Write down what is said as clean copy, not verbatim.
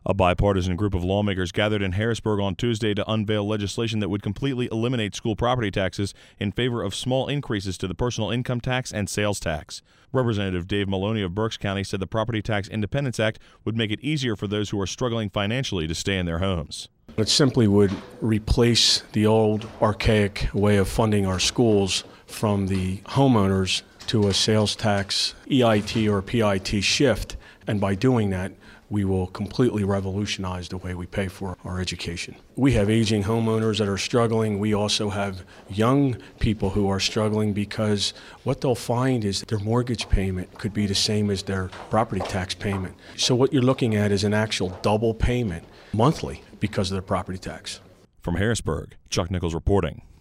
A bipartisan group of lawmakers gathered in Harrisburg on Tuesday to unveil legislation that would completely eliminate school property taxes in favor of small increases to the personal income tax and sales tax. Representative Dave Maloney of Berks County said the Property Tax Independence Act would make it easier for those who are struggling financially to stay in their homes. It simply would replace the old archaic way of funding our schools from the homeowners to a sales tax, EIT or PIT shift, and by doing that, we will completely revolutionize the way we pay for our education. We have aging homeowners that are struggling. We also have young people who are struggling because what they'll find is their mortgage payment could be the same as their property tax payment. So what you're looking at is an actual double payment monthly because of their property tax. From Harrisburg, Chuck Nichols reporting.